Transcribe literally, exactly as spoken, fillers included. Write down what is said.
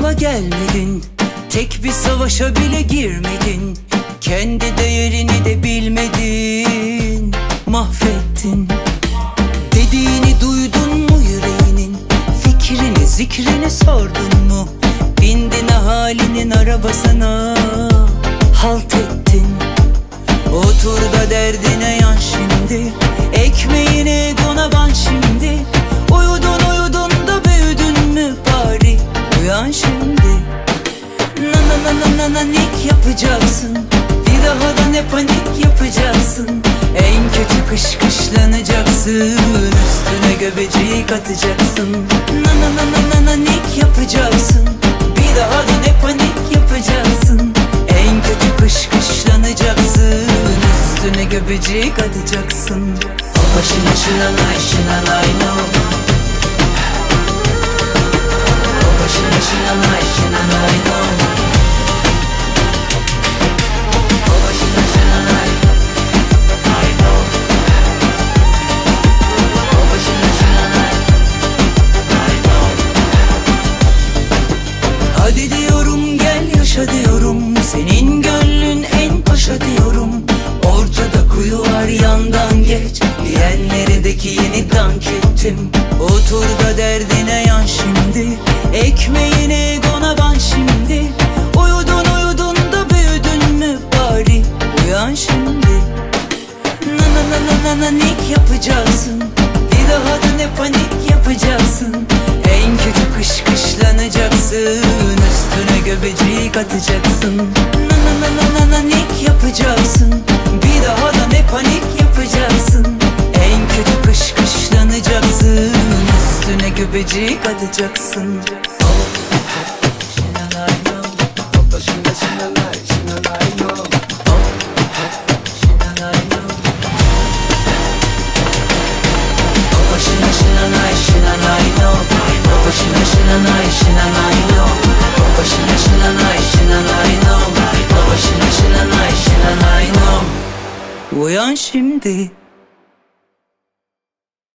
yola gelmedin, tek bir savaşa bile girmedin. Kendi değerini de bilmedin, mahvettin. Dediğini duydun mu yüreğinin, fikrini zikrini sordun mu? Bindin ahalinin arabasına, halt ettin. Otur da derdine yan şimdi, ekmeğine donaban şimdi. Uyudun uyudun da büyüdün mü bari, uyan şimdi. Na na na na na nanik yapacaksın, bir daha da ne panik yapacaksın. En kötü kış kışlanacaksın, üstüne göbecik atacaksın. Na na na na na nanik yapacaksın, bir daha da ne panik yapacaksın. En kötü kış kışlanacaksın, üstüne göbecik atacaksın. O başına şınanay şınanay no. O başına şınanay şınanay no. O başına şınanay I know. O başına şınanay I know. Hadi diyorum gel yaşa diyorum, senin gönlün en paşa diyorum. Ortada kuyu var yandan geç, diyenlerdeki yeni dank ettim. Otur da derdine yan şimdi, ekmeğine donaban şimdi. Uyudun uyudun da büyüdün mü bari, uyan şimdi. Na na na na na nanik yapacaksın, bir daha da ne panik yapacaksın. En kötü kış kışlanacaksın, üstüne göbecik atacaksın. Na na na na na nanik yapacaksın, bir daha da ne panik yapacaksın. En kötü kış kışlanacaksın, üstüne göbecik atacaksın. Uyan şimdi.